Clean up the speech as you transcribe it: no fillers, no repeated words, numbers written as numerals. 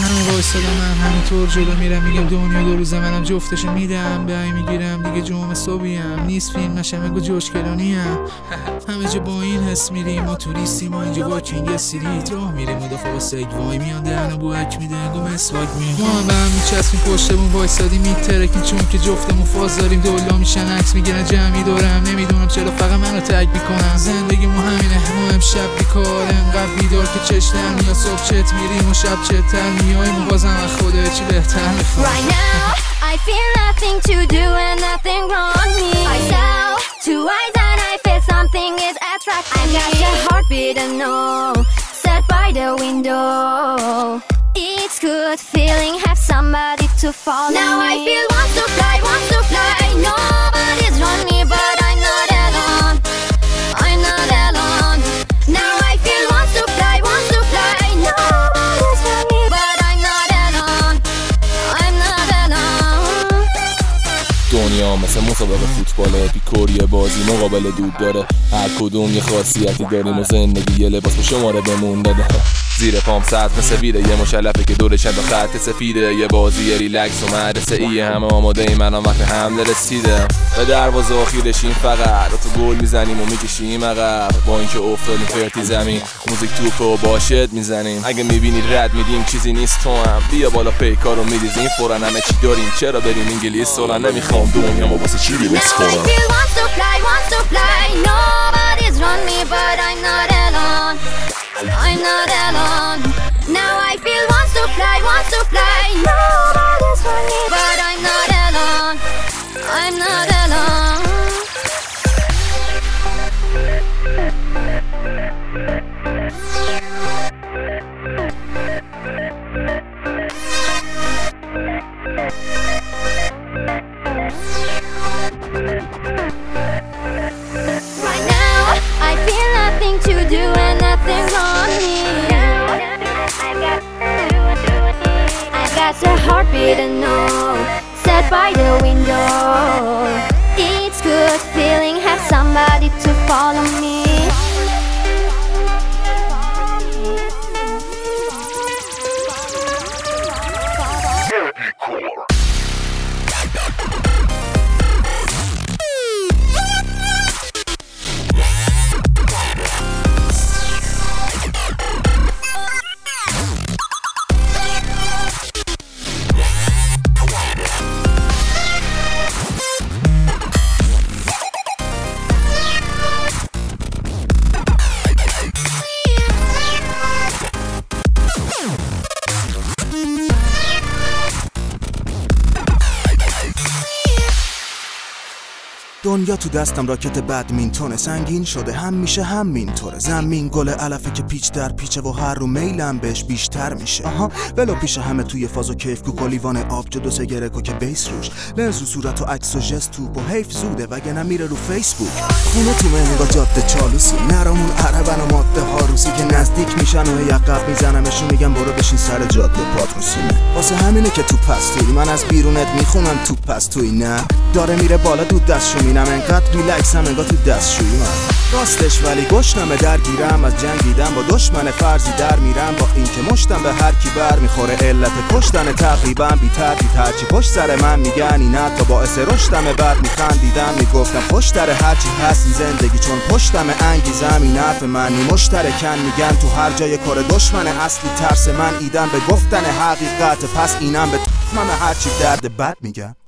همه وایسادم من همینطور جلو میرم میگم دنیا دو روزه منم جفتشو میدم بهایی میگیرم دیگه جمعه صبحیم نیست فیلم نشم اگه جوشکلانیم همه جا با این حس میریم ما توریستیم ما اینجا واکینگ استریت راه میریم مدافع با سگوای میان دهنو بوک میده انگو مسواک میریم ما هم به هم میچسبیم پشتمون وایسادیم میترکیم چون که جفتمون فاز داریم دولا میشن عکس میگیرن جمعی دورم نمیدونم چرا فقط منو تگ میکنم زندگی مو همینه ما امشب بیکار انقدر بیدار که چشم یا صبح چت میریم و شب چتر میایم و بازم از خوده چی بهتر میخوام Right now I feel nothing to do and nothing wrong me I saw two eyes and I feel something is attracting me I got a heartbeat and no sat by the window It's good feeling have somebody to follow Now me. I feel want to fly Nobody's on me but I'm not alone I'm not alone Now I feel want to fly Nobody's on me but I'm not alone I'm not alone دنیا مثل مسابقه فوتباله پیکوری بازی مقابل دود داره هر کدوم یه خاصیتی داریم و زندگی یه لباس به شماره بمون داده زیر پام سرد مثل ویره یه مشلفه که دورش تا خط سفیده یه بازی ریلکس و مدرسه ایه همه آماده ای منم وقت حمله رسیده به دروازه آخیرشیم فقط تو گل میزنیم و میکشیم عقب با اینکه افتادیم فرتی زمین موزیک توپ و باشد میزنیم اگه میبینی رد میدیم چیزی نیست تو هم بیا بالا پیکار رو میریزیم فورا همه چی داریم چرا بریم انگلیس سولا نمیخوام دنیا ما واسه چی ریلیکس کنم Nobody's on me but I'm not alone I'm not alone Now I feel wants to fly Nobody's on me but I'm not alone I'm not alone Right now I feel nothing to do and nothing wrong me I got a heartbeat and no sat by the window It's good feeling have somebody to follow me دنیا تو دستم راکت بدمینتونه سنگین شده هم میشه همینطوره زمین گل علفه که پیچ در پیچه و هر رو میلم بهش بیشتر میشه ولو پیش همه توی فاز و کیف کو لیوان آب جو دو سگرکو که بیس روش لنز و صورت و عکس و ژست توپ و حیف زوده وگه نمیره رو فیسبوک خونه تو منگا جاده چالوسی نرامون عربن و ماده هاروسی که نزدیک میشن و یقب میزنمشون میگم برو بشین سر جاده پاتروسینه واسه همینه که تو پستوی من از بیرونت میخونم تو پستوی نه داره میره بالا دود دستشو مینم انقدر ریلکسم انگار تو دستشویی من راستش ولی گشنمه درگیرم از جنگیدم با دشمن فرضی در میرم با اینکه مشتم به هر کی بر میخوره علت کشتن تقریبا بی تردید هرچی پشت سر من میگن اینا تا باعث رشدم بعد میخندیدم میگفتم پشت در هرچی هست این زندگی چون پشتم انگیزم این حرف منی مشترکن میگن تو هر جای کار دشمن اصلی ترس من ایدم به گفتن حقیقت پس اینم به من هرچی درد بد میگن